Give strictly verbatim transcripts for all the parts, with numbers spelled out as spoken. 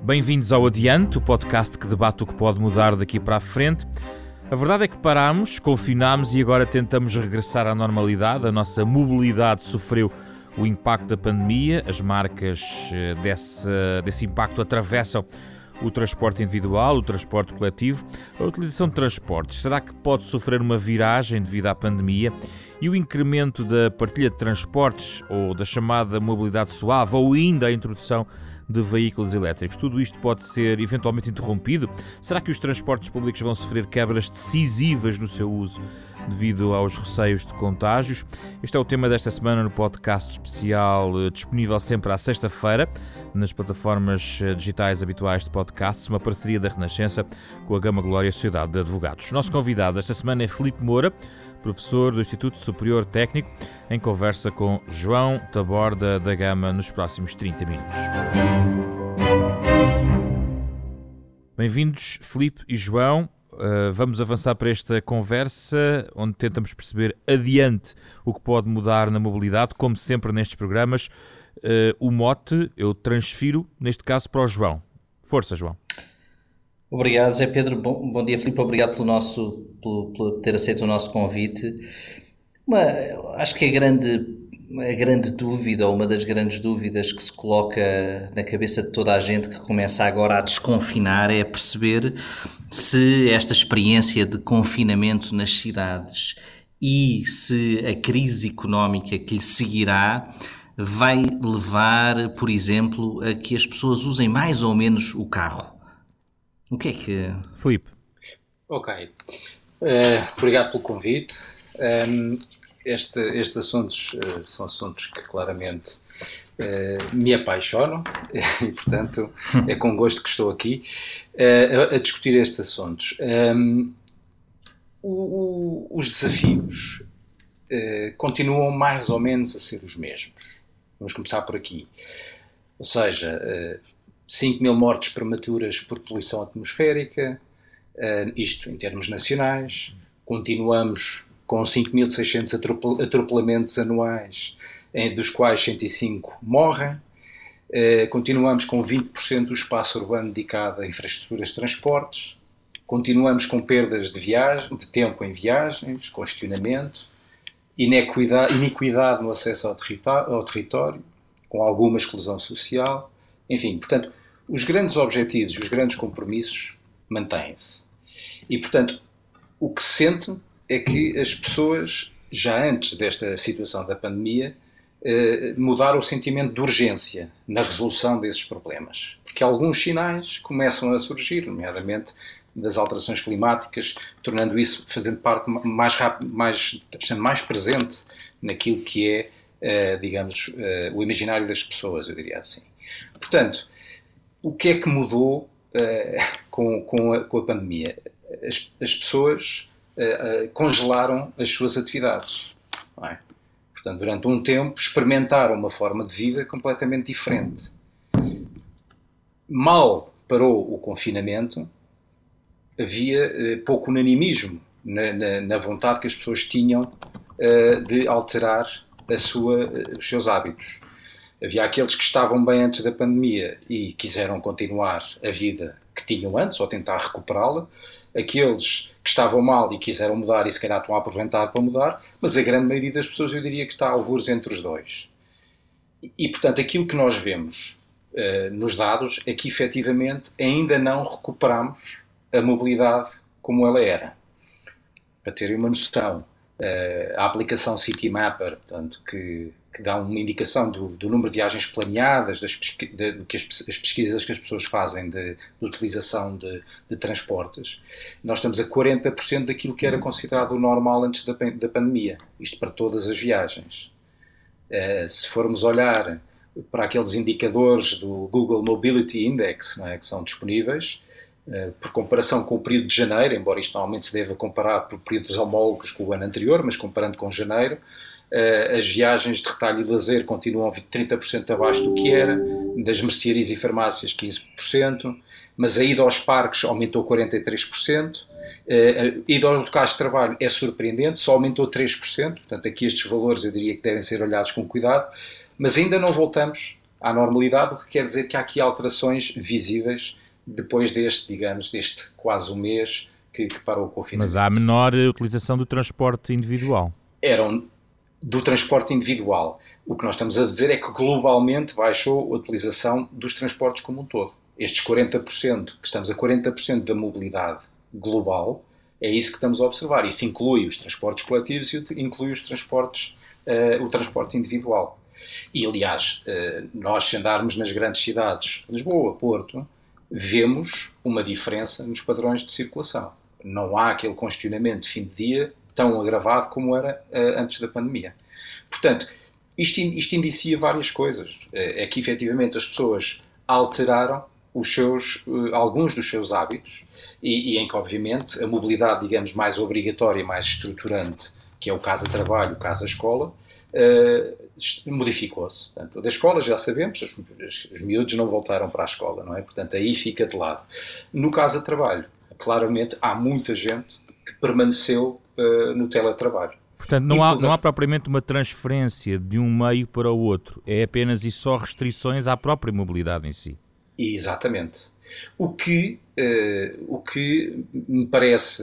Bem-vindos ao Adiante, o podcast que debate o que pode mudar daqui para a frente. A verdade é que parámos, confinámos e agora tentamos regressar à normalidade. A nossa mobilidade sofreu o impacto da pandemia, as marcas desse, desse impacto atravessam o transporte individual, o transporte coletivo. A utilização de transportes, será que pode sofrer uma viragem devido à pandemia? E o incremento da partilha de transportes ou da chamada mobilidade suave ou ainda a introdução de veículos elétricos, tudo isto pode ser eventualmente interrompido? Será que os transportes públicos vão sofrer quebras decisivas no seu uso devido aos receios de contágios? Este é o tema desta semana no podcast especial, disponível sempre à sexta-feira nas plataformas digitais habituais de podcasts, uma parceria da Renascença com a Gama Glória Sociedade de Advogados. O nosso convidado esta semana é Filipe Moura, professor do Instituto Superior Técnico, em conversa com João Taborda da Gama nos próximos trinta minutos. Bem-vindos, Filipe e João. Uh, vamos avançar para esta conversa, onde tentamos perceber adiante o que pode mudar na mobilidade, como sempre nestes programas. Uh, o mote eu transfiro, neste caso, para o João. Força, João. Obrigado, Zé Pedro. Bom, bom dia, Filipe. Obrigado pelo nosso, por, por ter aceito o nosso convite. Uma, acho que a grande, a grande dúvida, ou uma das grandes dúvidas que se coloca na cabeça de toda a gente que começa agora a desconfinar é perceber se esta experiência de confinamento nas cidades e se a crise económica que lhe seguirá vai levar, por exemplo, a que as pessoas usem mais ou menos o carro. O que é que... Filipe. Ok. Uh, obrigado pelo convite. Um, este, estes assuntos uh, são assuntos que claramente uh, me apaixonam e, portanto, é com gosto que estou aqui uh, a, a discutir estes assuntos. Um, o, o, os desafios uh, continuam mais ou menos a ser os mesmos. Vamos começar por aqui. Ou seja... Uh, cinco mil mortes prematuras por poluição atmosférica, uh, isto em termos nacionais. Continuamos com cinco mil e seiscentos atropelamentos anuais, em, dos quais cento e cinco morrem. Uh, continuamos com vinte por cento do espaço urbano dedicado a infraestruturas de transportes. Continuamos com perdas de, viagem, de tempo em viagens, congestionamento, inequidade, iniquidade no acesso ao território, ao território, com alguma exclusão social. Enfim, portanto, os grandes objetivos e os grandes compromissos mantêm-se. E, portanto, o que se sente é que as pessoas, já antes desta situação da pandemia, eh, mudaram o sentimento de urgência na resolução desses problemas. Porque alguns sinais começam a surgir, nomeadamente das alterações climáticas, tornando isso, fazendo parte mais rápido, mais, estando mais presente naquilo que é, eh, digamos, eh, o imaginário das pessoas, eu diria assim. Portanto, o que é que mudou uh, com, com, a, com a pandemia? As, as pessoas uh, uh, congelaram as suas atividades. Não é? Portanto, durante um tempo experimentaram uma forma de vida completamente diferente. Mal parou o confinamento, havia uh, pouco unanimismo na, na, na vontade que as pessoas tinham uh, de alterar a sua, uh, os seus hábitos. Havia aqueles que estavam bem antes da pandemia e quiseram continuar a vida que tinham antes, ou tentar recuperá-la. Aqueles que estavam mal e quiseram mudar e se calhar estão a aproveitar para mudar, mas a grande maioria das pessoas eu diria que está a algures entre os dois. E, e portanto, aquilo que nós vemos uh, nos dados é que efetivamente ainda não recuperamos a mobilidade como ela era. Para terem uma noção, uh, a aplicação Citymapper, portanto, que... que dá uma indicação do, do número de viagens planeadas, das pesqui, de, de, que as, as pesquisas que as pessoas fazem de, de utilização de, de transportes, nós estamos a quarenta por cento daquilo que era considerado o normal antes da, da pandemia, isto para todas as viagens. Uh, se formos olhar para aqueles indicadores do Google Mobility Index, não é, que são disponíveis, uh, por comparação com o período de janeiro, embora isto normalmente se deva comparar por períodos homólogos com o ano anterior, mas comparando com janeiro, Uh, as viagens de retalho e lazer continuam trinta por cento abaixo do que era, das mercearias e farmácias quinze por cento, mas a ida aos parques aumentou quarenta e três por cento, uh, a ida aos locais de trabalho é surpreendente, só aumentou três por cento, portanto aqui estes valores eu diria que devem ser olhados com cuidado, mas ainda não voltamos à normalidade, o que quer dizer que há aqui alterações visíveis depois deste, digamos, deste quase um mês que, que parou o confinamento. Mas há menor utilização do transporte individual. Eram do transporte individual. O que nós estamos a dizer é que globalmente baixou a utilização dos transportes como um todo. Estes quarenta por cento, que estamos a quarenta por cento da mobilidade global, é isso que estamos a observar. Isso inclui os transportes coletivos e inclui os transportes, uh, o transporte individual. E, aliás, uh, nós, se andarmos nas grandes cidades, Lisboa, Porto, vemos uma diferença nos padrões de circulação. Não há aquele congestionamento de fim de dia tão agravado como era uh, antes da pandemia. Portanto, isto, isto indicia várias coisas. Uh, é que, efetivamente, as pessoas alteraram os seus, uh, alguns dos seus hábitos e, e em que, obviamente, a mobilidade, digamos, mais obrigatória, mais estruturante, que é o casa-trabalho, o casa-escola, uh, modificou-se. Portanto, da escola já sabemos, os, os, os miúdos não voltaram para a escola, não é? Portanto, aí fica de lado. No casa-trabalho, claramente, há muita gente que permaneceu uh, no teletrabalho. Portanto, não, e, há, portanto, não há propriamente uma transferência de um meio para o outro. É apenas e só restrições à própria mobilidade em si. Exatamente. O que, uh, o que me parece,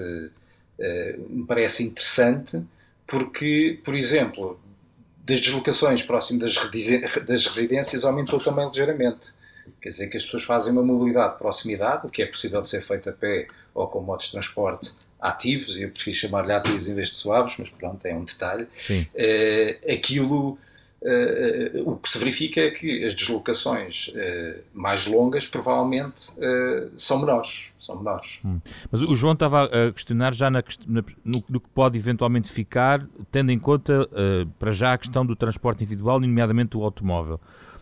uh, me parece interessante porque, por exemplo, das deslocações próximo das, das residências aumentou também ligeiramente. Quer dizer que as pessoas fazem uma mobilidade de proximidade, o que é possível de ser feito a pé ou com modos de transporte ativos, e eu prefiro chamar-lhe ativos em vez de suaves, mas pronto, é um detalhe. Uh, aquilo, uh, o que se verifica é que as deslocações uh, mais longas provavelmente uh, são menores. São menores. Hum. Mas o João estava a questionar já na, na, no, no que pode eventualmente ficar, tendo em conta uh, para já a questão do transporte individual, nomeadamente o automóvel.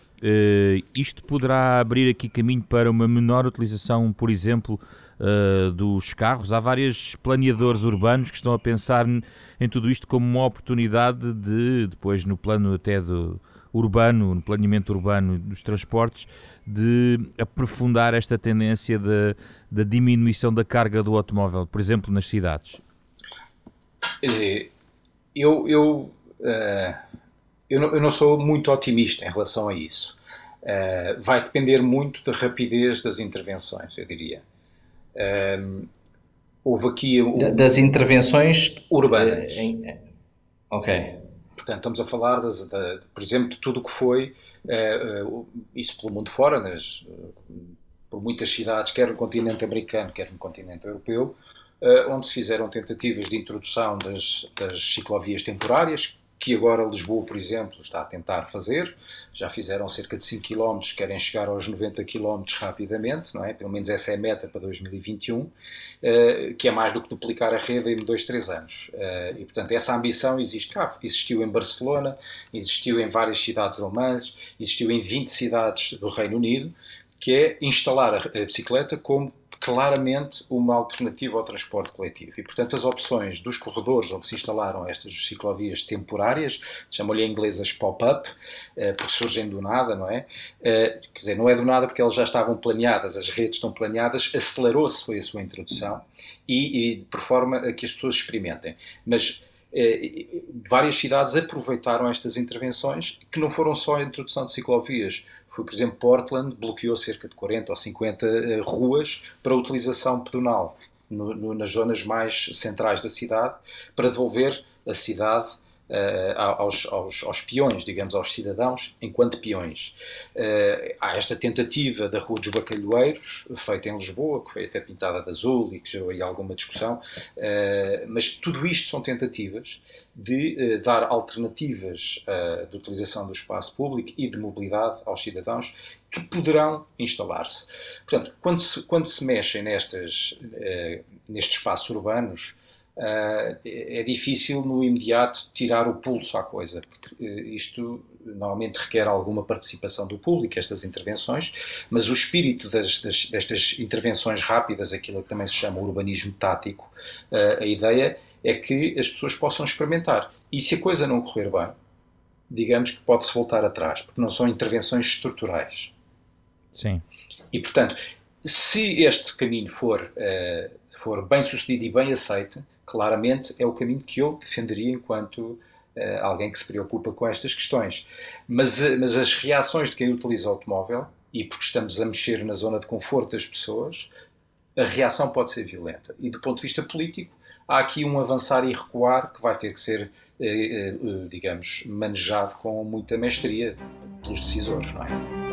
Uh, isto poderá abrir aqui caminho para uma menor utilização, por exemplo, uh, dos carros. Há vários planeadores urbanos que estão a pensar em tudo isto como uma oportunidade de, depois no plano até do urbano, no planeamento urbano dos transportes, de aprofundar esta tendência da, da diminuição da carga do automóvel, por exemplo, nas cidades. Eu... eu uh... Eu não, eu não sou muito otimista em relação a isso. Uh, vai depender muito da rapidez das intervenções, eu diria. Uh, houve aqui... O, das intervenções urbanas. Em, ok. Portanto, estamos a falar, das, da, por exemplo, de tudo o que foi, uh, uh, isso pelo mundo fora, nas, uh, por muitas cidades, quer no continente americano, quer no continente europeu, uh, onde se fizeram tentativas de introdução das, das ciclovias temporárias, que agora Lisboa, por exemplo, está a tentar fazer. Já fizeram cerca de cinco quilómetros, querem chegar aos noventa quilómetros rapidamente, não é? Pelo menos essa é a meta para dois mil e vinte e um, uh, que é mais do que duplicar a rede em dois, três anos. Uh, e, portanto, essa ambição existe cá. Existiu em Barcelona, existiu em várias cidades alemãs, existiu em vinte cidades do Reino Unido, que é instalar a, a bicicleta como claramente uma alternativa ao transporte coletivo. E, portanto, as opções dos corredores onde se instalaram estas ciclovias temporárias, chamam-lhe em inglês as pop-up, porque surgem do nada, não é? Quer dizer, não é do nada porque elas já estavam planeadas, as redes estão planeadas, acelerou-se foi a sua introdução e, e por forma a que as pessoas experimentem. Mas eh, várias cidades aproveitaram estas intervenções, que não foram só a introdução de ciclovias. Foi, por exemplo, Portland bloqueou cerca de quarenta ou cinquenta uh, ruas para utilização pedonal no, no, nas zonas mais centrais da cidade, para devolver a cidade uh, aos, aos, aos peões, digamos, aos cidadãos, enquanto peões. Uh, há esta tentativa da Rua dos Bacalhoeiros, feita em Lisboa, que foi até pintada de azul e que gerou aí alguma discussão, uh, mas tudo isto são tentativas de uh, dar alternativas uh, de utilização do espaço público e de mobilidade aos cidadãos que poderão instalar-se. Portanto, quando se, quando se mexem nestas, uh, nestes espaços urbanos, uh, é difícil no imediato tirar o pulso à coisa, porque uh, isto normalmente requer alguma participação do público, estas intervenções, mas o espírito das, das, destas intervenções rápidas, aquilo que também se chama urbanismo tático, uh, a ideia é que as pessoas possam experimentar. E se a coisa não correr bem, digamos que pode-se voltar atrás, porque não são intervenções estruturais. Sim. E, portanto, se este caminho for, uh, for bem sucedido e bem aceito, claramente é o caminho que eu defenderia enquanto, uh, alguém que se preocupa com estas questões. Mas, uh, mas as reações de quem utiliza o automóvel, e porque estamos a mexer na zona de conforto das pessoas, a reação pode ser violenta. E do ponto de vista político, há aqui um avançar e recuar que vai ter que ser, uh, uh, digamos, manejado com muita mestria pelos decisores, não é?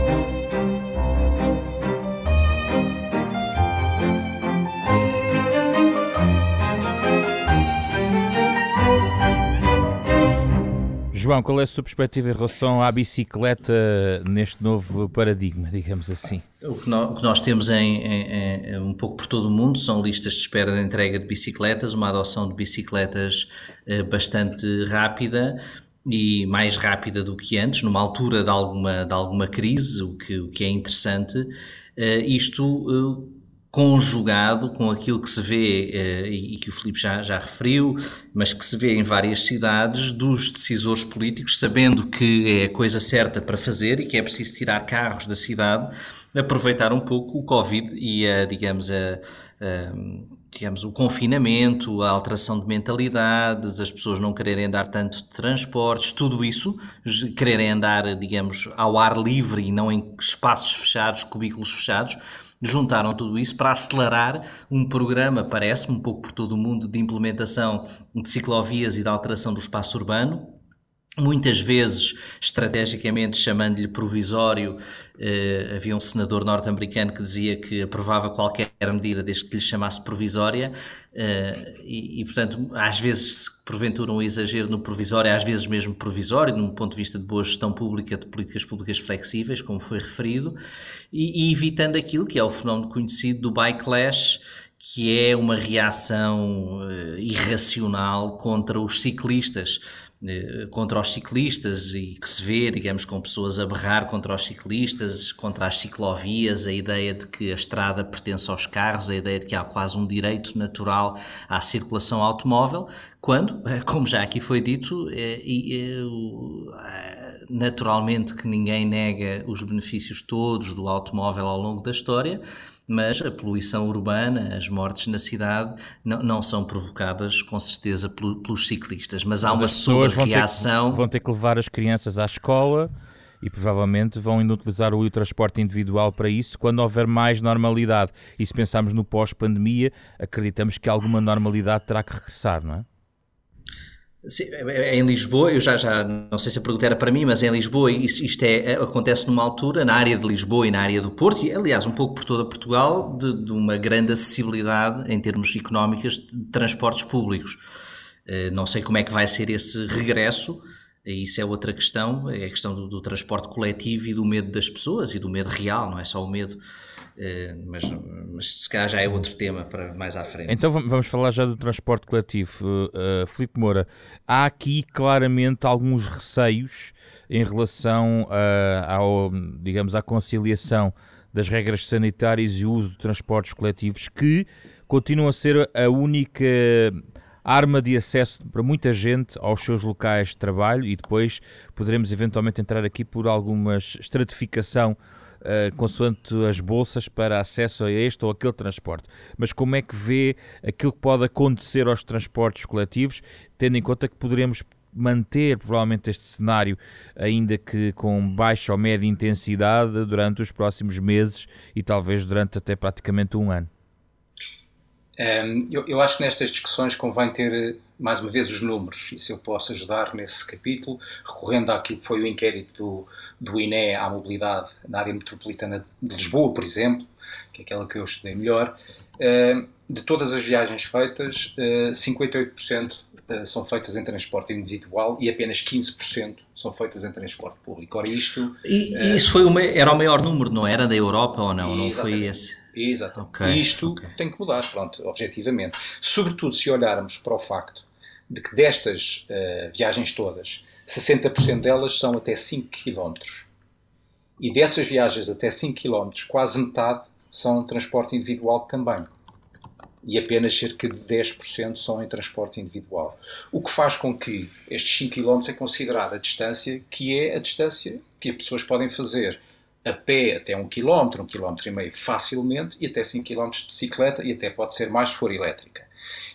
João, qual é a sua perspectiva em relação à bicicleta neste novo paradigma, digamos assim? O que nós, o que nós temos em, em, em, um pouco por todo o mundo são listas de espera de entrega de bicicletas, uma adoção de bicicletas eh, bastante rápida e mais rápida do que antes, numa altura de alguma, de alguma crise, o que, o que é interessante. Uh, isto uh, conjugado com aquilo que se vê, uh, e, e que o Filipe já, já referiu, mas que se vê em várias cidades, dos decisores políticos, sabendo que é a coisa certa para fazer e que é preciso tirar carros da cidade, aproveitar um pouco o Covid e, a, digamos, a... a digamos, o confinamento, a alteração de mentalidades, as pessoas não quererem andar tanto de transportes, tudo isso, quererem andar, digamos, ao ar livre e não em espaços fechados, cubículos fechados, juntaram tudo isso para acelerar um programa, parece-me, um pouco por todo o mundo, de implementação de ciclovias e de alteração do espaço urbano, muitas vezes, estrategicamente, chamando-lhe provisório. Eh, havia um senador norte-americano que dizia que aprovava qualquer medida desde que lhe chamasse provisória, eh, e, e, portanto, às vezes, porventura, um exagero no provisório, às vezes mesmo provisório, num ponto de vista de boa gestão pública, de políticas públicas flexíveis, como foi referido, e, e evitando aquilo que é o fenómeno conhecido do backlash, que é uma reação eh, irracional contra os ciclistas, contra os ciclistas, e que se vê, digamos, com pessoas a berrar contra os ciclistas, contra as ciclovias, a ideia de que a estrada pertence aos carros, a ideia de que há quase um direito natural à circulação automóvel, quando, como já aqui foi dito, naturalmente que ninguém nega os benefícios todos do automóvel ao longo da história, mas a poluição urbana, as mortes na cidade, não, não são provocadas, com certeza, pelos ciclistas. Mas há mas uma sobre-reação... Vão, vão ter que levar as crianças à escola e provavelmente vão ainda utilizar o transporte individual para isso, quando houver mais normalidade. E se pensarmos no pós-pandemia, acreditamos que alguma normalidade terá que regressar, não é? Sim, em Lisboa, eu já, já não sei se a pergunta era para mim, mas em Lisboa isto, isto é, acontece numa altura, na área de Lisboa e na área do Porto, e aliás um pouco por toda Portugal, de, de uma grande acessibilidade em termos económicos de transportes públicos. Não sei como é que vai ser esse regresso, isso é outra questão, é a questão do, do transporte coletivo e do medo das pessoas e do medo real, não é só o medo. Uh, mas, mas se calhar já é outro tema para mais à frente. Então vamos falar já do transporte coletivo. uh, Filipe Moura, há aqui claramente alguns receios em relação uh, ao, digamos, à conciliação das regras sanitárias e o uso de transportes coletivos, que continuam a ser a única arma de acesso para muita gente aos seus locais de trabalho, e depois poderemos eventualmente entrar aqui por alguma estratificação Uh, consoante as bolsas para acesso a este ou aquele transporte. Mas como é que vê aquilo que pode acontecer aos transportes coletivos, tendo em conta que poderemos manter provavelmente este cenário, ainda que com baixa ou média intensidade, durante os próximos meses e talvez durante até praticamente um ano? Um, eu, eu acho que nestas discussões convém ter mais uma vez os números, e se eu posso ajudar nesse capítulo, recorrendo àquilo que foi o inquérito do, do I N E à mobilidade na área metropolitana de Lisboa, por exemplo, que é aquela que eu estudei melhor, uh, de todas as viagens feitas, uh, cinquenta e oito por cento são feitas em transporte individual e apenas quinze por cento são feitas em transporte público. Ora, isto... E, uh, isso foi o, era o maior número, não era, da Europa ou não? Não foi esse? Exatamente. Okay, isto okay. tem que mudar, pronto, objetivamente. Sobretudo se olharmos para o facto de que destas uh, viagens todas, sessenta por cento delas são até cinco quilómetros. E dessas viagens até cinco quilómetros, quase metade são transporte individual também. E apenas cerca de dez por cento são em transporte individual. O que faz com que estes cinco quilómetros é considerada a distância que é a distância que as pessoas podem fazer a pé até um quilómetro, um quilómetro e meio facilmente, e até cinco quilómetros de bicicleta, e até pode ser mais se for elétrica.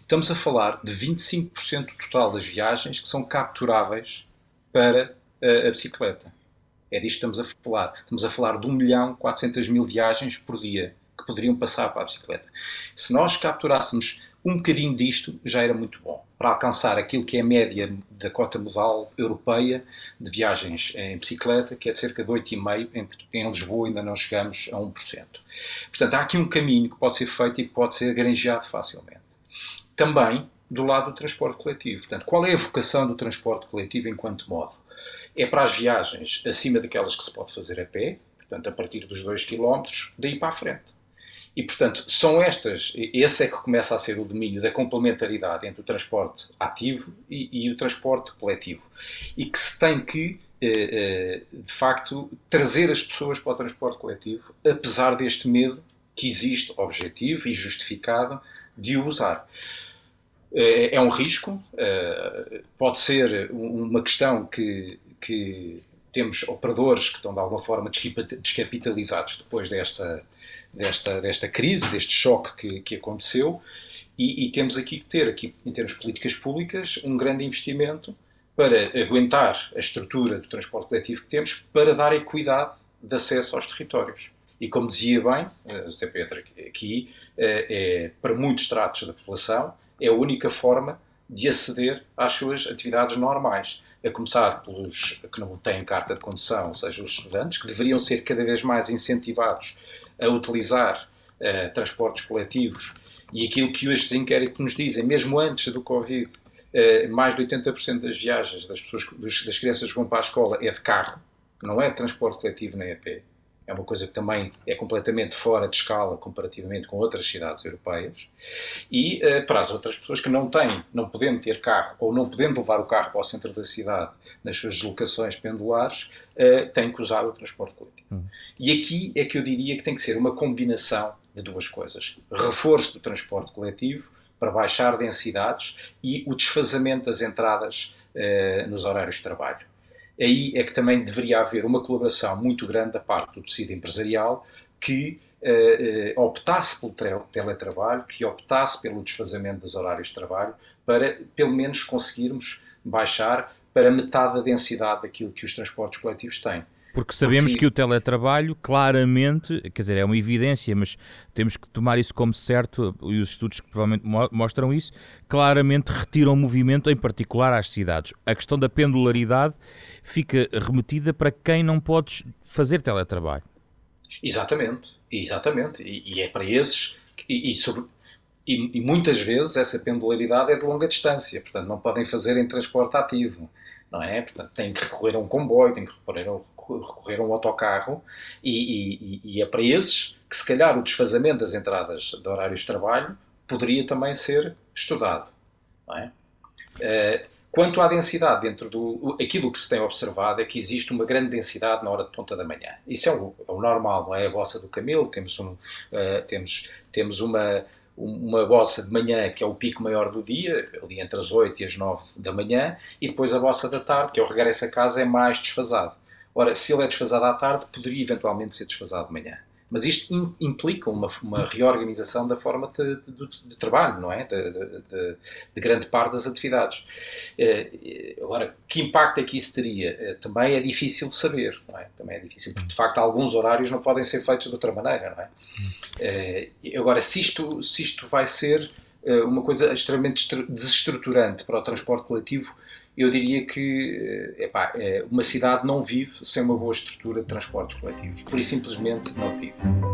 estamos a falar de vinte e cinco por cento total das viagens que são capturáveis para a, a bicicleta. É disto que estamos a falar. Estamos a falar de um milhão e quatrocentas mil viagens por dia que poderiam passar para a bicicleta. Se nós capturássemos um bocadinho disto, já era muito bom, para alcançar aquilo que é a média da cota modal europeia de viagens em bicicleta, que é de cerca de oito vírgula cinco por cento. Em, em Lisboa ainda não chegamos a um por cento. Portanto, há aqui um caminho que pode ser feito e que pode ser granjeado facilmente. Também do lado do transporte coletivo. Portanto, qual é a vocação do transporte coletivo enquanto modo? É para as viagens acima daquelas que se pode fazer a pé, portanto, a partir dos dois quilómetros, daí para a frente. E, portanto, são estas, esse é que começa a ser o domínio da complementaridade entre o transporte ativo e, e o transporte coletivo. E que se tem que, de facto, trazer as pessoas para o transporte coletivo, apesar deste medo que existe, objetivo e justificado, de o usar. É um risco, pode ser uma questão que, que temos operadores que estão de alguma forma descapitalizados depois desta, desta, desta crise, deste choque que, que aconteceu, e, e temos aqui que ter, aqui, em termos de políticas públicas, um grande investimento para aguentar a estrutura do transporte coletivo que temos, para dar equidade de acesso aos territórios. E como dizia bem, José Pedro, aqui, é, para muitos estratos da população, é a única forma de aceder às suas atividades normais. A começar pelos que não têm carta de condução, ou seja, os estudantes, que deveriam ser cada vez mais incentivados a utilizar uh, transportes coletivos. E aquilo que hoje os inquéritos nos dizem, mesmo antes do Covid, uh, mais de oitenta por cento das viagens das, pessoas, dos, das crianças que vão para a escola é de carro, não é de transporte coletivo nem a pé. É uma coisa que também é completamente fora de escala comparativamente com outras cidades europeias. E uh, para as outras pessoas que não têm, não podendo ter carro ou não podendo levar o carro para o centro da cidade nas suas deslocações pendulares, uh, têm que usar o transporte coletivo. Hum. E aqui é que eu diria que tem que ser uma combinação de duas coisas. Reforço do transporte coletivo para baixar densidades e o desfazamento das entradas uh, nos horários de trabalho. Aí é que também deveria haver uma colaboração muito grande da parte do tecido empresarial que uh, uh, optasse pelo teletrabalho, que optasse pelo desfazamento dos horários de trabalho, para pelo menos conseguirmos baixar para metade da densidade daquilo que os transportes coletivos têm. Porque sabemos Porque... que o teletrabalho claramente, quer dizer, é uma evidência, mas temos que tomar isso como certo, e os estudos que provavelmente mostram isso, claramente retiram movimento, em particular às cidades. A questão da pendularidade fica remetida para quem não pode fazer teletrabalho. Exatamente, exatamente, e, e é para esses, e, e, sobre, e, e muitas vezes essa pendularidade é de longa distância, portanto não podem fazer em transporte ativo, não é? Portanto têm que recorrer a um comboio, têm que recorrer a um recorrer a um autocarro e, e, e é para esses que se calhar o desfazamento das entradas de horários de trabalho poderia também ser estudado, não é? Uh, quanto à densidade dentro do... Aquilo que se tem observado é que existe uma grande densidade na hora de ponta da manhã. Isso é o, é o normal, não é? A bossa do camelo, temos, um, uh, temos, temos uma, uma bossa de manhã que é o pico maior do dia, ali entre as oito e as nove da manhã, e depois a bossa da tarde, que é o regresso a casa, é mais desfasado. Ora, se ele é desfasado à tarde, poderia eventualmente ser desfasado de manhã. Mas isto in, implica uma, uma reorganização da forma de, de, de trabalho, não é? De, de, de, de grande parte das atividades. Uh, agora, que impacto é que isso teria? Uh, também é difícil de saber, não é? Também é difícil, porque de facto alguns horários não podem ser feitos de outra maneira, não é? Uh, agora, se isto, se isto vai ser uh, uma coisa extremamente desestruturante para o transporte coletivo, eu diria que epá, uma cidade não vive sem uma boa estrutura de transportes coletivos. Por isso, simplesmente, não vive.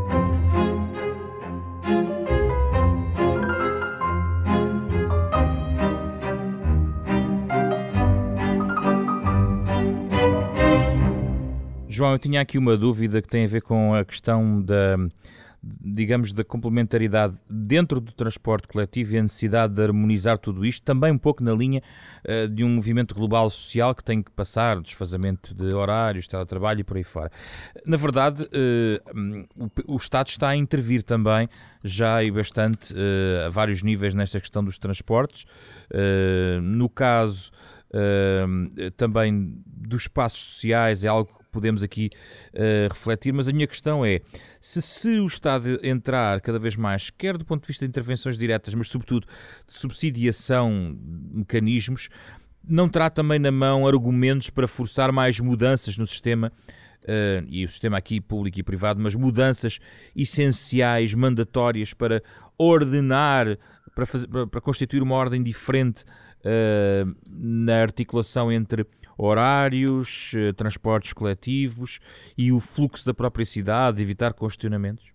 João, eu tinha aqui uma dúvida que tem a ver com a questão da... digamos, da complementaridade dentro do transporte coletivo e a necessidade de harmonizar tudo isto, também um pouco na linha uh, de um movimento global social que tem que passar, desfazamento de horários, teletrabalho e por aí fora. Na verdade, uh, o, o Estado está a intervir também, já e bastante, uh, a vários níveis nesta questão dos transportes. Uh, no caso uh, também dos espaços sociais, é algo que podemos aqui uh, refletir, mas a minha questão é, se, se o Estado entrar cada vez mais, quer do ponto de vista de intervenções diretas, mas sobretudo de subsidiação de mecanismos, não terá também na mão argumentos para forçar mais mudanças no sistema, uh, e o sistema aqui público e privado, mas mudanças essenciais, mandatórias para ordenar, para, fazer, para, para constituir uma ordem diferente uh, na articulação entre horários, uh, transportes coletivos e o fluxo da própria cidade, evitar congestionamentos?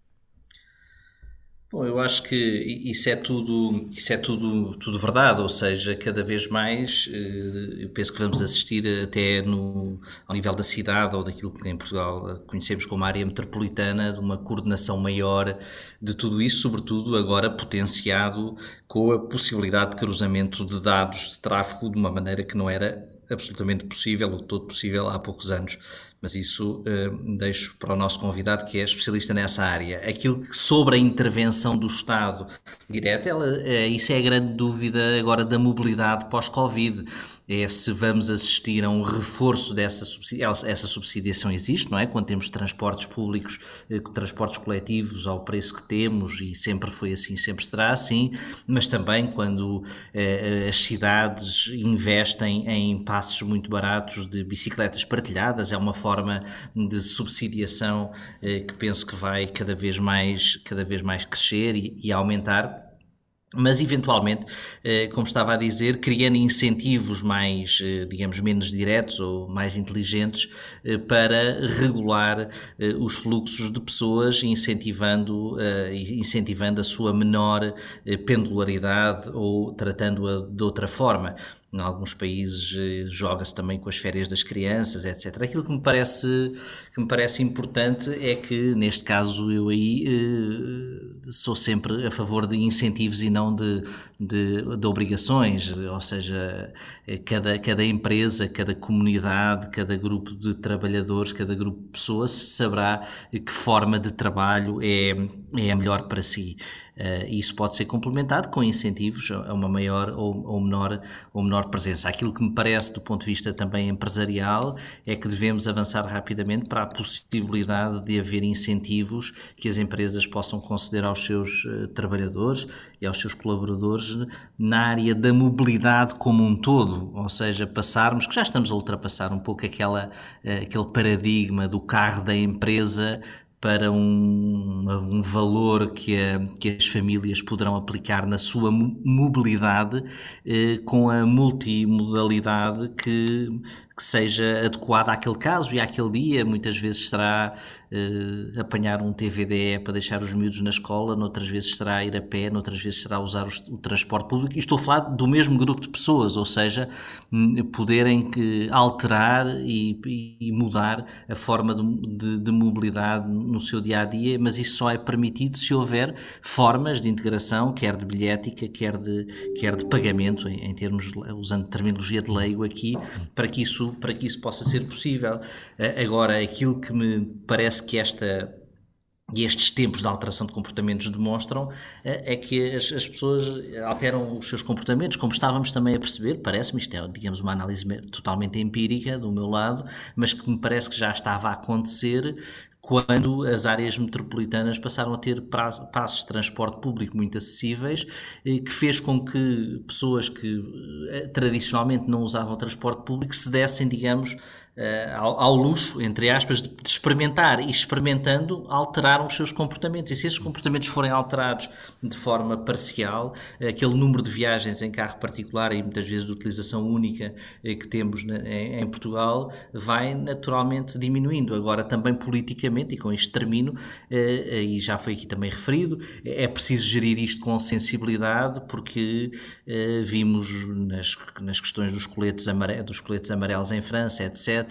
Bom, eu acho que isso é tudo, isso é tudo, tudo verdade, ou seja, cada vez mais eu penso que vamos assistir até no, ao nível da cidade ou daquilo que em Portugal conhecemos como área metropolitana, de uma coordenação maior de tudo isso, sobretudo agora potenciado com a possibilidade de cruzamento de dados de tráfego de uma maneira que não era absolutamente possível, ou todo possível há poucos anos. Mas isso uh, deixo para o nosso convidado, que é especialista nessa área. Aquilo que, sobre a intervenção do Estado direta, ela, uh, isso é a grande dúvida agora da mobilidade pós-Covid. É se vamos assistir a um reforço dessa subsidiação. Essa subsidiação existe, não é? Quando temos transportes públicos, transportes coletivos ao preço que temos, e sempre foi assim, sempre será assim, mas também quando eh, as cidades investem em passes muito baratos de bicicletas partilhadas, é uma forma de subsidiação eh, que penso que vai cada vez mais, cada vez mais crescer e, e aumentar. Mas, eventualmente, como estava a dizer, criando incentivos mais, digamos, menos diretos ou mais inteligentes para regular os fluxos de pessoas, incentivando, incentivando a sua menor pendularidade ou tratando-a de outra forma. Em alguns países joga-se também com as férias das crianças, etcétera. Aquilo que me parece, que me parece importante é que, neste caso, eu aí eh, sou sempre a favor de incentivos e não de, de, de obrigações, ou seja, cada, cada empresa, cada comunidade, cada grupo de trabalhadores, cada grupo de pessoas saberá que forma de trabalho é, é a melhor para si. Uh, isso pode ser complementado com incentivos a uma maior ou, ou, menor, ou menor presença. Aquilo que me parece do ponto de vista também empresarial é que devemos avançar rapidamente para a possibilidade de haver incentivos que as empresas possam conceder aos seus uh, trabalhadores e aos seus colaboradores na área da mobilidade como um todo, ou seja, passarmos, que já estamos a ultrapassar um pouco aquela, uh, aquele paradigma do carro da empresa para um, um valor que, a, que as famílias poderão aplicar na sua mobilidade eh, com a multimodalidade que, que seja adequada àquele caso e àquele dia. Muitas vezes será eh, apanhar um T V D E para deixar os miúdos na escola, noutras vezes será ir a pé, noutras vezes será usar os, o transporte público. E estou a falar do mesmo grupo de pessoas, ou seja, poderem que alterar e, e mudar a forma de, de, de mobilidade no seu dia-a-dia, mas isso só é permitido se houver formas de integração, quer de bilhética, quer de, quer de pagamento, em, em termos, usando terminologia de leigo aqui, para que isso, para que isso possa ser possível. Agora, aquilo que me parece que esta... e estes tempos de alteração de comportamentos demonstram é que as, as pessoas alteram os seus comportamentos, como estávamos também a perceber, parece-me, isto é, digamos, uma análise totalmente empírica do meu lado, mas que me parece que já estava a acontecer quando as áreas metropolitanas passaram a ter passos de transporte público muito acessíveis, que fez com que pessoas que tradicionalmente não usavam transporte público se dessem, digamos, ao, ao luxo, entre aspas, de, de experimentar, e experimentando alteraram os seus comportamentos. E se esses comportamentos forem alterados de forma parcial, aquele número de viagens em carro particular e muitas vezes de utilização única que temos em, em Portugal vai naturalmente diminuindo. Agora, também politicamente, e com isto termino, e já foi aqui também referido, é preciso gerir isto com sensibilidade, porque vimos nas, nas questões dos coletes, amarelos, dos coletes amarelos em França, etcétera,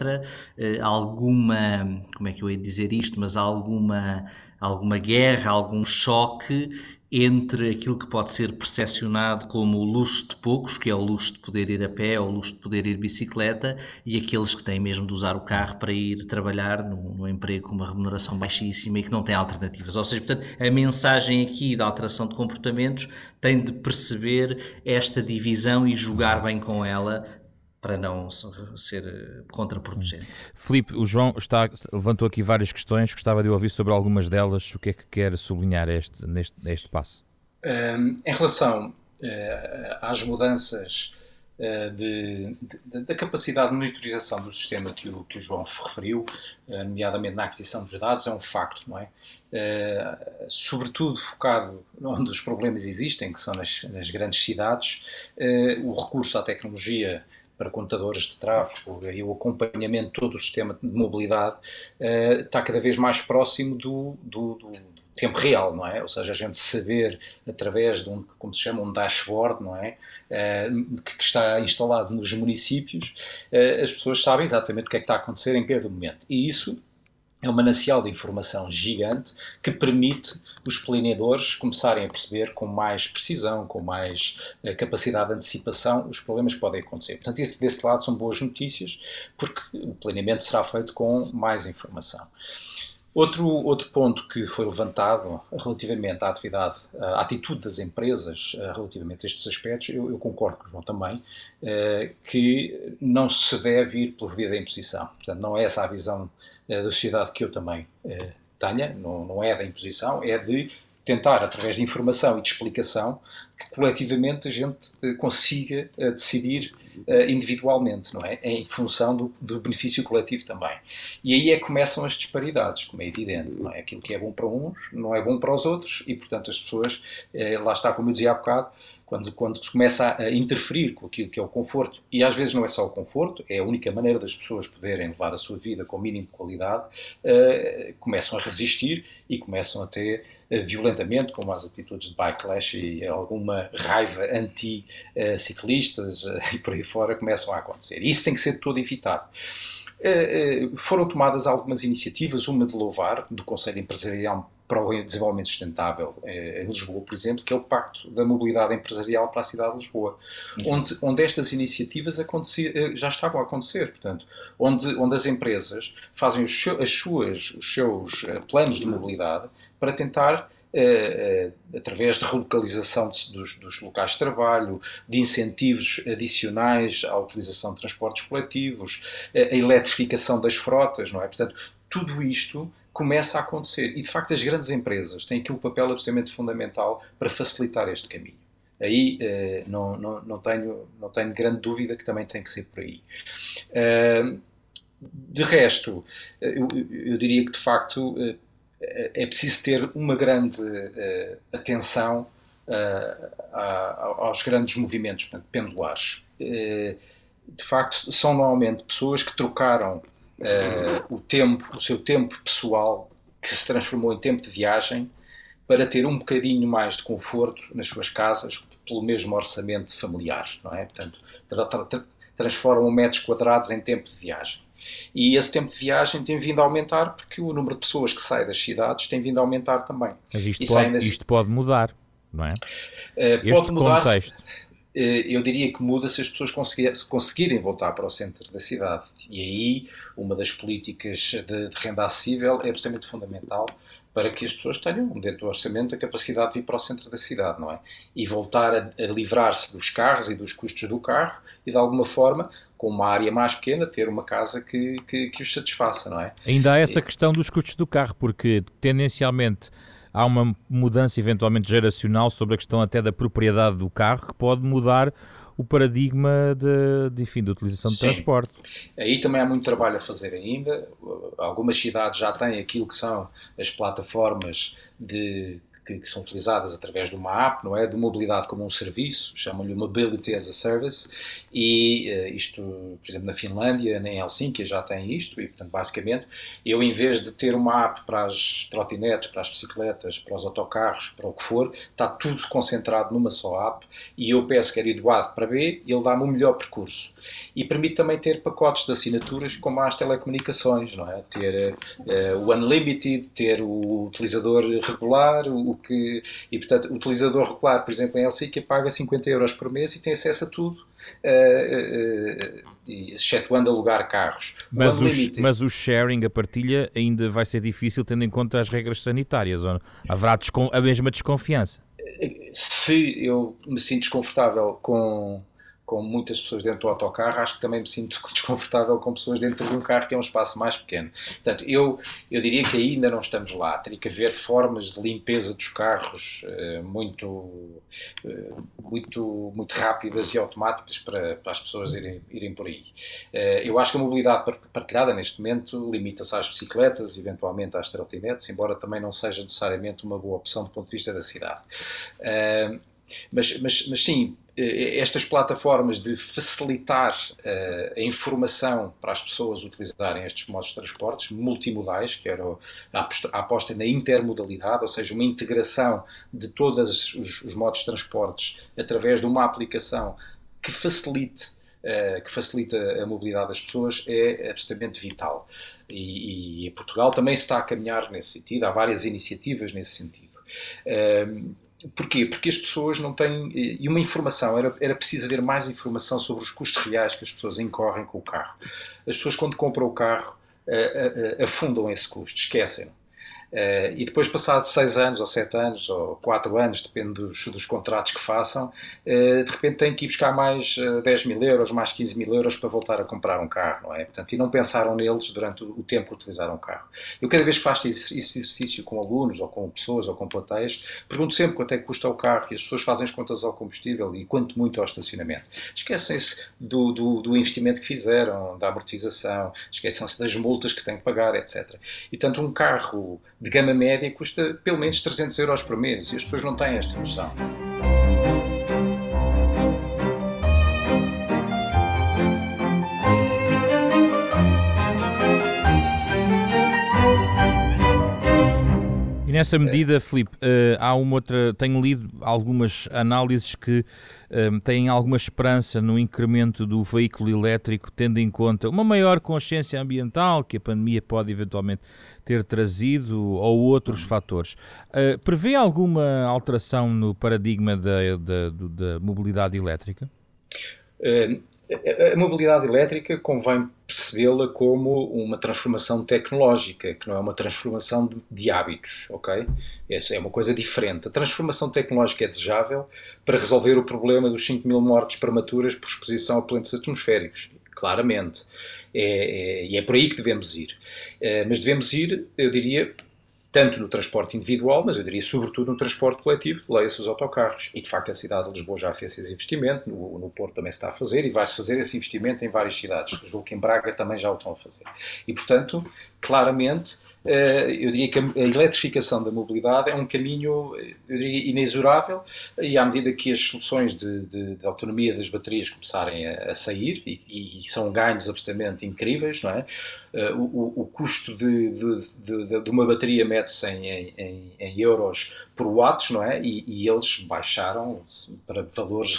alguma, como é que eu ia dizer isto, mas alguma, alguma guerra, algum choque entre aquilo que pode ser percepcionado como o luxo de poucos, que é o luxo de poder ir a pé, ou o luxo de poder ir de bicicleta, e aqueles que têm mesmo de usar o carro para ir trabalhar num, num emprego com uma remuneração baixíssima e que não têm alternativas. Ou seja, portanto, a mensagem aqui da alteração de comportamentos tem de perceber esta divisão e jogar bem com ela, para não ser contraproducente. Filipe, o João está, levantou aqui várias questões, gostava de ouvir sobre algumas delas. O que é que quer sublinhar este, neste, neste passo? Um, em relação uh, às mudanças uh, de, de, da capacidade de monitorização do sistema que o, que o João referiu, uh, nomeadamente na aquisição dos dados, é um facto, não é? Uh, sobretudo focado onde os problemas existem, que são nas, nas grandes cidades, uh, o recurso à tecnologia para contadores de tráfego e o acompanhamento de todo o sistema de mobilidade uh, está cada vez mais próximo do, do, do, do tempo real, não é? Ou seja, a gente saber através de um, como se chama, um dashboard, não é? Uh, que, que está instalado nos municípios, uh, as pessoas sabem exatamente o que é que está a acontecer em cada momento. E isso é um manancial de informação gigante que permite os planeadores começarem a perceber com mais precisão, com mais uh, capacidade de antecipação, os problemas que podem acontecer. Portanto, isso desse lado são boas notícias, porque o planeamento será feito com mais informação. Outro, outro ponto que foi levantado relativamente à atividade, à atitude das empresas relativamente a estes aspectos, eu, eu concordo com o João também, eh, que não se deve ir por via da imposição. Portanto, não é essa a visão eh, da sociedade que eu também eh, tenha, não, não é da imposição, é de tentar, através de informação e de explicação, que coletivamente a gente eh, consiga eh, decidir Uh, individualmente, não é? Em função do, do benefício coletivo também. E aí é que começam as disparidades, como é evidente, não é? Aquilo que é bom para uns não é bom para os outros e, portanto, as pessoas, uh, lá está, como eu dizia há bocado, quando, quando se começa a interferir com aquilo que é o conforto, e às vezes não é só o conforto, é a única maneira das pessoas poderem levar a sua vida com o mínimo de qualidade, uh, começam a resistir e começam a ter uh, violentamente, como as atitudes de backlash e alguma raiva anti-ciclistas uh, e por aí fora começam a acontecer. E isso tem que ser todo evitado. Uh, uh, foram tomadas algumas iniciativas, uma de louvar, do Conselho Empresarial para o Desenvolvimento Sustentável em Lisboa, por exemplo, que é o Pacto da Mobilidade Empresarial para a cidade de Lisboa, onde, onde estas iniciativas já estavam a acontecer, portanto, onde, onde as empresas fazem os, as suas, os seus planos de mobilidade para tentar, eh, eh, através de relocalização de, dos, dos locais de trabalho, de incentivos adicionais à utilização de transportes coletivos, a eletrificação das frotas, não é? Portanto, tudo isto começa a acontecer. E, de facto, as grandes empresas têm aqui um papel absolutamente fundamental para facilitar este caminho. Aí eh, não, não, não, tenho, não tenho grande dúvida que também tem que ser por aí. Uh, de resto, eu, eu diria que, de facto, uh, é preciso ter uma grande uh, atenção uh, a, aos grandes movimentos, portanto, pendulares. Uh, de facto, são normalmente pessoas que trocaram Uh, o tempo, o seu tempo pessoal, que se transformou em tempo de viagem, para ter um bocadinho mais de conforto nas suas casas, pelo mesmo orçamento familiar, não é? Portanto, tra tra tra transformam metros quadrados em tempo de viagem. E esse tempo de viagem tem vindo a aumentar, porque o número de pessoas que saem das cidades tem vindo a aumentar também. Mas isto, pode, das... isto pode mudar, não é? Uh, pode mudar. Contexto. Eu diria que muda se as pessoas conseguir, se conseguirem voltar para o centro da cidade. E aí, uma das políticas de, de renda acessível é absolutamente fundamental para que as pessoas tenham, dentro do orçamento, a capacidade de vir para o centro da cidade, não é? E voltar a, a livrar-se dos carros e dos custos do carro e, de alguma forma, com uma área mais pequena, ter uma casa que, que, que os satisfaça, não é? Ainda há essa questão dos custos do carro, porque, tendencialmente, há uma mudança eventualmente geracional sobre a questão até da propriedade do carro que pode mudar o paradigma de, de, enfim, de utilização de Sim. transporte. Aí também há muito trabalho a fazer ainda. Algumas cidades já têm aquilo que são as plataformas de, que, que são utilizadas através de uma app, não é? De mobilidade como um serviço, chamam-lhe Mobility as a Service, e uh, isto, por exemplo, na Finlândia, em Helsínquia já tem isto, e portanto, basicamente, eu em vez de ter uma app para as trotinetes, para as bicicletas, para os autocarros, para o que for, está tudo concentrado numa só app, e eu peço que ir do A para B, e ele dá-me o melhor percurso. E permite também ter pacotes de assinaturas como as telecomunicações, não é? Ter uh, o Unlimited, ter o utilizador regular, o que, e portanto o utilizador regular, por exemplo, em Helsínquia paga cinquenta euros por mês e tem acesso a tudo, uh, uh, excetuando alugar carros. Mas o, mas o sharing, a partilha, ainda vai ser difícil tendo em conta as regras sanitárias, ou não? Haverá a mesma desconfiança? Se eu me sinto desconfortável com com muitas pessoas dentro do autocarro, acho que também me sinto desconfortável com pessoas dentro de um carro que é um espaço mais pequeno. Portanto, eu, eu diria que ainda não estamos lá. Teria que haver formas de limpeza dos carros uh, muito, uh, muito, muito rápidas e automáticas para, para as pessoas irem, irem por aí. Uh, eu acho que a mobilidade partilhada neste momento limita-se às bicicletas, eventualmente às trotinetes, embora também não seja necessariamente uma boa opção do ponto de vista da cidade. Uh, mas, mas, mas sim, estas plataformas de facilitar uh, a informação para as pessoas utilizarem estes modos de transportes multimodais, que era a aposta na intermodalidade, ou seja, uma integração de todos os, os modos de transportes através de uma aplicação que facilite, uh, que facilita a mobilidade das pessoas, é absolutamente vital. E, e Portugal também está a caminhar nesse sentido, há várias iniciativas nesse sentido. Uh, Porquê? Porque as pessoas não têm... E uma informação, era, era preciso haver mais informação sobre os custos reais que as pessoas incorrem com o carro. As pessoas, quando compram o carro, uh, uh, afundam esse custo, esquecem-no. Uh, e depois, passados seis anos, ou sete anos, ou quatro anos, depende dos, dos contratos que façam, uh, de repente têm que ir buscar mais uh, dez mil euros, mais quinze mil euros para voltar a comprar um carro, não é? Portanto, e não pensaram neles durante o, o tempo que utilizaram o carro. Eu, cada vez que faço esse, esse exercício com alunos, ou com pessoas, ou com plateias, pergunto sempre quanto é que custa o carro, e as pessoas fazem as contas ao combustível e quanto muito ao estacionamento. Esquecem-se do, do, do investimento que fizeram, da amortização, esquecem-se das multas que têm que pagar, etcétera. E, portanto, um carro de gama média custa pelo menos trezentos euros por mês e as pessoas não têm esta noção. E nessa medida, Filipe, uh, há uma outra, tenho lido algumas análises que uh, têm alguma esperança no incremento do veículo elétrico, tendo em conta uma maior consciência ambiental que a pandemia pode eventualmente ter trazido ou outros fatores. Uh, prevê alguma alteração no paradigma da, da, da mobilidade elétrica? Uh, a, a mobilidade elétrica convém percebê-la como uma transformação tecnológica, que não é uma transformação de, de hábitos, ok? Essa é uma coisa diferente. A transformação tecnológica é desejável para resolver o problema dos cinco mil mortes prematuras por exposição a poluentes atmosféricos, claramente. É, é, e é por aí que devemos ir. É, mas devemos ir, eu diria, tanto no transporte individual, mas eu diria sobretudo no transporte coletivo, leia-se os autocarros. E de facto a cidade de Lisboa já fez esse investimento, no, no Porto também se está a fazer, e vai-se fazer esse investimento em várias cidades. Eu julgo que em Braga também já o estão a fazer. E portanto, claramente, eu diria que a eletrificação da mobilidade é um caminho, eu diria, inexorável, e à medida que as soluções de, de, de autonomia das baterias começarem a, a sair, e, e são ganhos absolutamente incríveis, não é? Uh, o, o custo de, de, de, de uma bateria mede-se em, em, em euros por watts, não é? E, e eles baixaram para valores,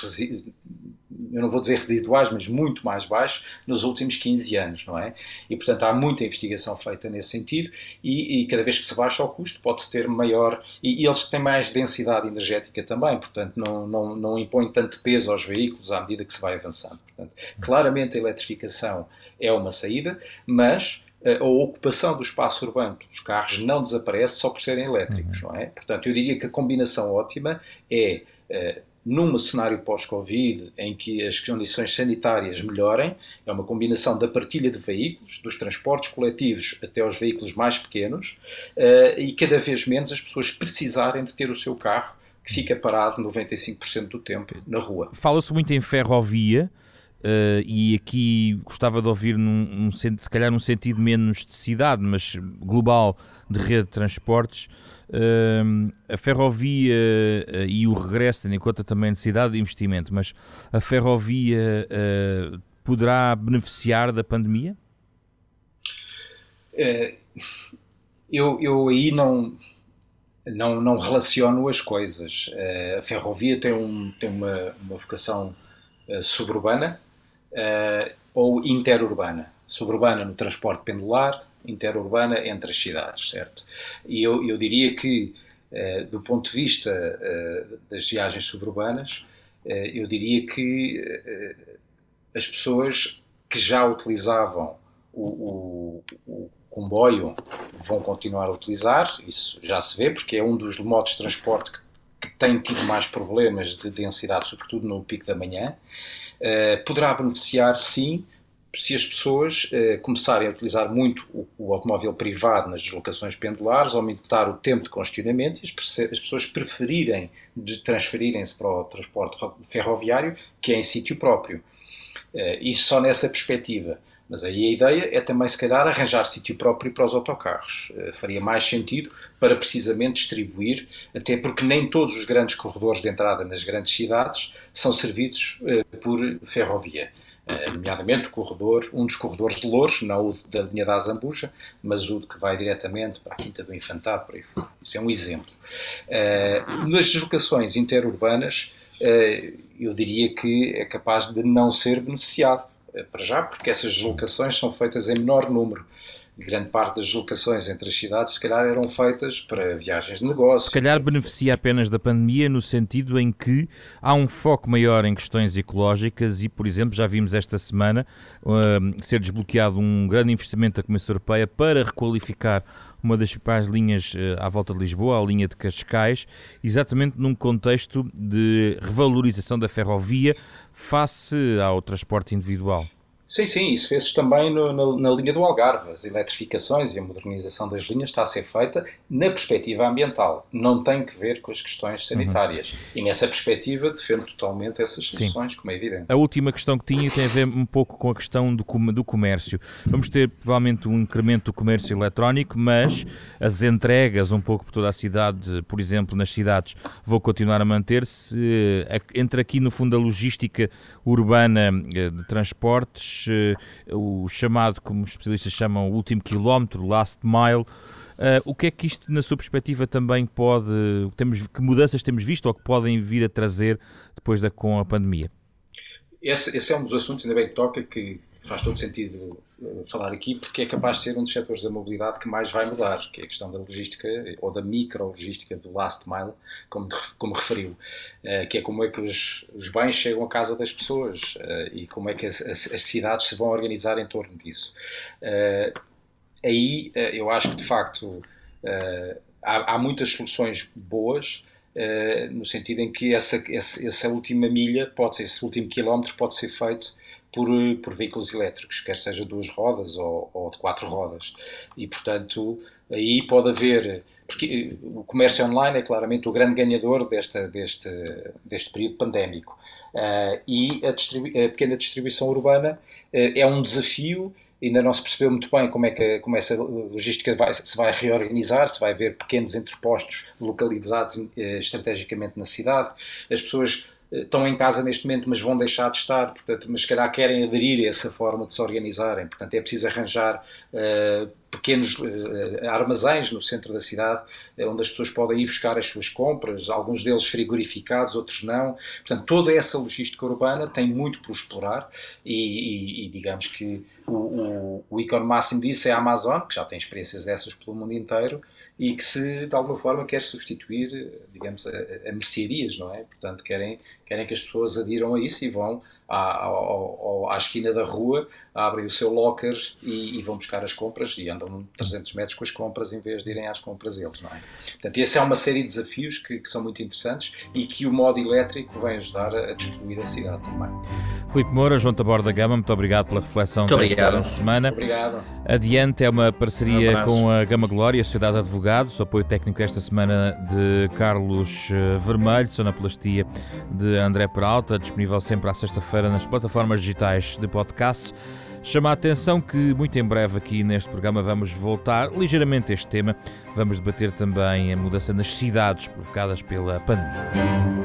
eu não vou dizer residuais, mas muito mais baixos nos últimos quinze anos, não é? E portanto há muita investigação feita nesse sentido, e, e cada vez que se baixa o custo pode-se ter maior, e, e eles têm mais densidade energética também, portanto não, não, não impõe tanto peso aos veículos à medida que se vai avançando. Portanto, claramente a eletrificação é uma saída, mas a ocupação do espaço urbano pelos carros não desaparece só por serem elétricos, não é? Portanto, eu diria que a combinação ótima é, num cenário pós-Covid, em que as condições sanitárias melhorem, é uma combinação da partilha de veículos, dos transportes coletivos até aos veículos mais pequenos, e cada vez menos as pessoas precisarem de ter o seu carro, que fica parado noventa e cinco por cento do tempo na rua. Fala-se muito em ferrovia, Uh, e aqui gostava de ouvir, num, num, se calhar num sentido menos de cidade, mas global, de rede de transportes, uh, a ferrovia uh, e o regresso, tendo em conta também a necessidade de investimento, mas a ferrovia uh, poderá beneficiar da pandemia? Uh, eu, eu aí não, não, não relaciono as coisas. Uh, a ferrovia tem, um, tem uma, uma vocação uh, suburbana, Uh, ou interurbana. Suburbana no transporte pendular, interurbana entre as cidades, certo? E eu, eu diria que, uh, do ponto de vista uh, das viagens suburbanas, uh, eu diria que uh, as pessoas que já utilizavam o, o, o comboio vão continuar a utilizar, isso já se vê, porque é um dos modos de transporte que, que tem tido mais problemas de densidade, sobretudo no pico da manhã. Uh, poderá beneficiar, sim, se as pessoas uh, começarem a utilizar muito o, o automóvel privado nas deslocações pendulares, aumentar o tempo de congestionamento e as, as pessoas preferirem de transferirem-se para o transporte ferroviário, que é em sítio próprio. Uh, isso só nessa perspectiva. Mas aí a ideia é também, se calhar, arranjar sítio próprio para os autocarros. Uh, faria mais sentido para precisamente distribuir, até porque nem todos os grandes corredores de entrada nas grandes cidades são servidos uh, por ferrovia. Uh, nomeadamente o corredor, um dos corredores de Loures, não o da linha da Azambuja, mas o que vai diretamente para a Quinta do Infantado, por aí fora. Isso é um exemplo. Uh, nas deslocações interurbanas, uh, eu diria que é capaz de não ser beneficiado, uh, para já, porque essas deslocações são feitas em menor número. Grande parte das deslocações entre as cidades, se calhar, eram feitas para viagens de negócio. Se calhar beneficia apenas da pandemia no sentido em que há um foco maior em questões ecológicas e, por exemplo, já vimos esta semana uh, ser desbloqueado um grande investimento da Comissão Europeia para requalificar uma das principais linhas uh, à volta de Lisboa, a linha de Cascais, exatamente num contexto de revalorização da ferrovia face ao transporte individual. Sim, sim, isso fez-se também no, na, na linha do Algarve. As eletrificações e a modernização das linhas está a ser feita na perspectiva ambiental. Não tem que ver com as questões sanitárias. Uhum. E nessa perspectiva defendo totalmente essas soluções, sim, como é evidente. A última questão que tinha tem a ver um pouco com a questão do, do comércio. Vamos ter provavelmente um incremento do comércio eletrónico, mas as entregas um pouco por toda a cidade, por exemplo, nas cidades, vão continuar a manter-se. Entre aqui, no fundo, a logística urbana de transportes, o chamado, como os especialistas chamam, o último quilómetro, last mile. Uh, o que é que isto, na sua perspectiva, também pode... Temos, que mudanças temos visto ou que podem vir a trazer depois da, com a pandemia? Esse, esse é um dos assuntos, ainda bem que toca, que faz todo sentido uh, falar aqui, porque é capaz de ser um dos setores da mobilidade que mais vai mudar, que é a questão da logística, ou da micro-logística do last mile, como, de, como referiu, uh, que é como é que os, os bens chegam à casa das pessoas uh, e como é que as, as, as cidades se vão organizar em torno disso. Uh, aí uh, eu acho que, de facto, uh, há, há muitas soluções boas, uh, no sentido em que essa, essa, essa última milha, pode ser, esse último quilómetro pode ser feito Por, por veículos elétricos, quer seja de duas rodas ou, ou de quatro rodas. E, portanto, aí pode haver... Porque o comércio online é claramente o grande ganhador desta, deste, deste período pandémico. Uh, e a, distribu- a pequena distribuição urbana uh, é um desafio. Ainda não se percebeu muito bem como é que como essa logística vai, se vai reorganizar, se vai haver pequenos entrepostos localizados uh, estrategicamente na cidade. As pessoas estão em casa neste momento, mas vão deixar de estar, portanto, mas se calhar querem aderir a essa forma de se organizarem. Portanto, é preciso arranjar uh, pequenos uh, armazéns no centro da cidade, uh, onde as pessoas podem ir buscar as suas compras, alguns deles frigorificados, outros não. Portanto, toda essa logística urbana tem muito por explorar e, e, e digamos que o, o, o ícone máximo disso é a Amazon, que já tem experiências dessas pelo mundo inteiro, e que se, de alguma forma, quer substituir, digamos, a, a mercearias, não é? Portanto, querem, querem que as pessoas adiram a isso e vão à, ao, à esquina da rua, abrem o seu locker e, e vão buscar as compras e andam trezentos metros com as compras em vez de irem às compras eles, não é? Portanto, essa é uma série de desafios que, que são muito interessantes e que o modo elétrico vem ajudar a, a despoluir a cidade também. Filipe Moura, João Tabor da Gama, muito obrigado pela reflexão desta semana. Obrigado. Adiante é uma parceria um com a Gama Glória, Sociedade de Advogados, apoio técnico esta semana de Carlos Vermelho, sonoplastia de André Peralta, disponível sempre à sexta-feira nas plataformas digitais de podcasts. Chama a atenção que muito em breve aqui neste programa vamos voltar ligeiramente a este tema. Vamos debater também a mudança nas cidades provocadas pela pandemia.